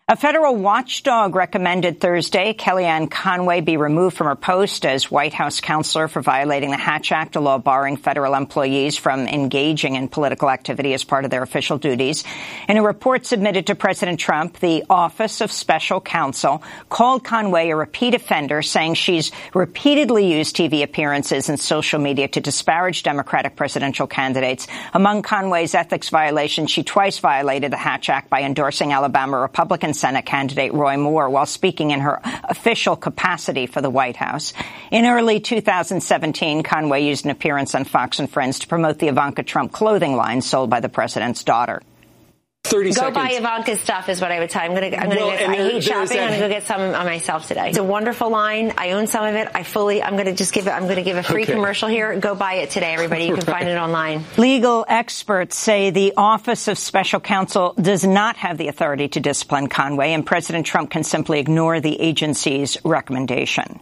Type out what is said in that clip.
A federal watchdog recommended Thursday Kellyanne Conway be removed from her post as White House counselor for violating the Hatch Act, a law barring federal employees from engaging in political activity as part of their official duties. In a report submitted to President Trump, the Office of Special Counsel called Conway a repeat offender, saying she's repeatedly used TV appearances and social media to disparage Democratic presidential candidates. Among Conway's ethics violations, she twice violated the Hatch Act by endorsing Alabama Republican Senate candidate Roy Moore while speaking in her official capacity for the White House. In early 2017, Conway used an appearance on Fox and Friends to promote the Ivanka Trump clothing line sold by the president's daughter. 30 seconds. Go buy Ivanka's stuff is what I would tell you. I hate shopping. I'm going to go get some on myself today. It's a wonderful line. I own some of it. I'm going to give a free commercial here. Go buy it today, everybody. You can find it online. Legal experts say the Office of Special Counsel does not have the authority to discipline Conway, and President Trump can simply ignore the agency's recommendation.